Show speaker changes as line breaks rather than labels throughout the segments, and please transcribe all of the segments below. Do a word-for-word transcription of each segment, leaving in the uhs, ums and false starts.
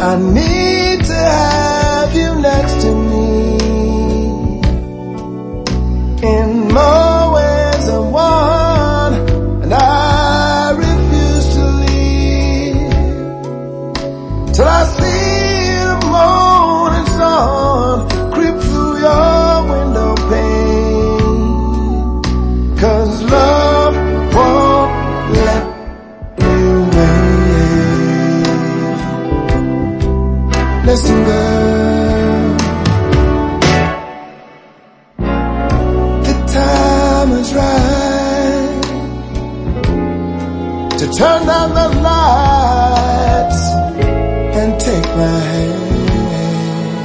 I need to have you next to me in more ways than one, and I refuse to leave till I see the morning sun creep through your window pane. 'Cause love won't let me wait. Listen, girl, the time is right to turn down the lights and take my hand.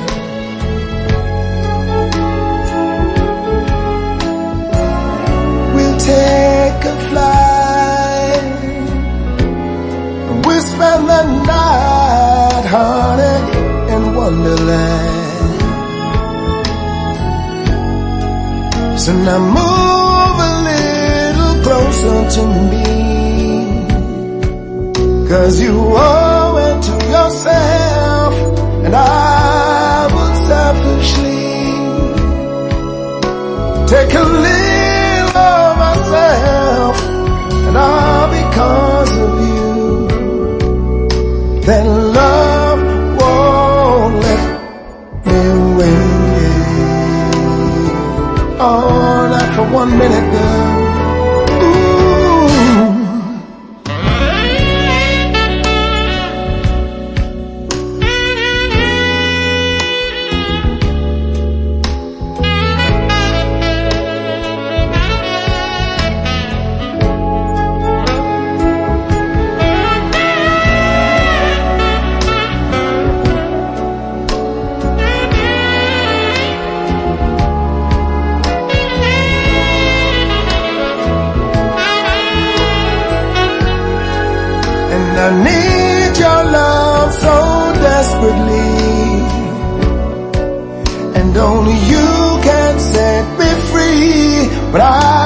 We'll take a flight and we'll spend the night, honey, in Wonderland. So now move a little closer to me, 'cause you owe it to yourself, and I would selfishly take a little of myself, and all because of you. Then love won't let me wait. Oh, not for one minute, girl. I need your love so desperately, and only you can set me free. But I